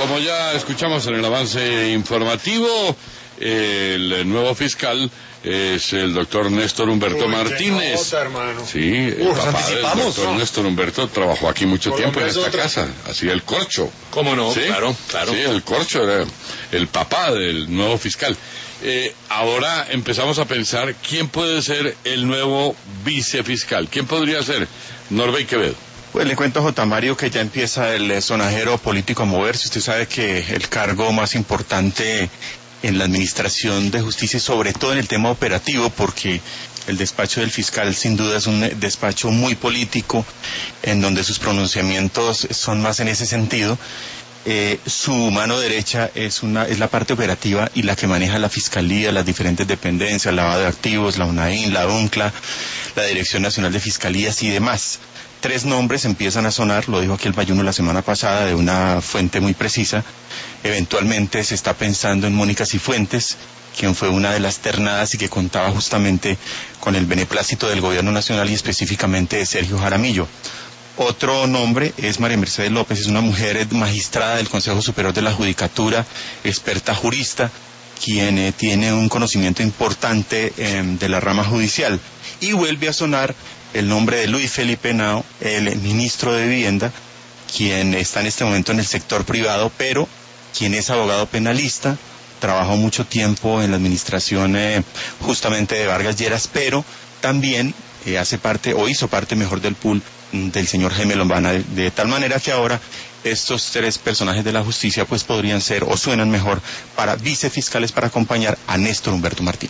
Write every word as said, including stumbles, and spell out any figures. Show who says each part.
Speaker 1: Como ya escuchamos en el avance informativo, el nuevo fiscal es el doctor Néstor Humberto Uy, Martínez.
Speaker 2: Nota, hermano.
Speaker 1: Sí, el
Speaker 2: Uf,
Speaker 1: papá del doctor no. Néstor Humberto trabajó aquí mucho tiempo en esta otra. casa, hacía el corcho.
Speaker 3: ¿Cómo no?
Speaker 1: ¿Sí?
Speaker 3: Claro, claro.
Speaker 1: Sí, el corcho era el papá del nuevo fiscal. Eh, ahora empezamos a pensar quién puede ser el nuevo vicefiscal. ¿Quién podría ser? Norbey Quevedo.
Speaker 4: Pues le cuento a J. Mario que ya empieza el sonajero político a moverse. Usted sabe que el cargo más importante en la administración de justicia, sobre todo en el tema operativo, porque el despacho del fiscal sin duda es un despacho muy político, en donde sus pronunciamientos son más en ese sentido. Eh, su mano derecha es una es la parte operativa y la que maneja la fiscalía, las diferentes dependencias, lavado de activos, la UNAIN, la UNCLA, la Dirección Nacional de Fiscalías y demás. Tres nombres empiezan a sonar, lo dijo aquí el Bayuno la semana pasada, de una fuente muy precisa. Eventualmente se está pensando en Mónica Cifuentes, quien fue una de las ternadas y que contaba justamente con el beneplácito del gobierno nacional y específicamente de Sergio Jaramillo. Otro nombre es María Mercedes López, es una mujer magistrada del Consejo Superior de la Judicatura, experta jurista, quien eh, tiene un conocimiento importante eh, de la rama judicial. Y vuelve a sonar el nombre de Luis Felipe Henao, el ministro de Vivienda, quien está en este momento en el sector privado, pero quien es abogado penalista, trabajó mucho tiempo en la administración eh, justamente de Vargas Lleras, pero también eh, hace parte, o hizo parte mejor del pool del señor Jaime Lombana, de, de tal manera que ahora estos tres personajes de la justicia pues podrían ser o suenan mejor para vicefiscales para acompañar a Néstor Humberto Martínez.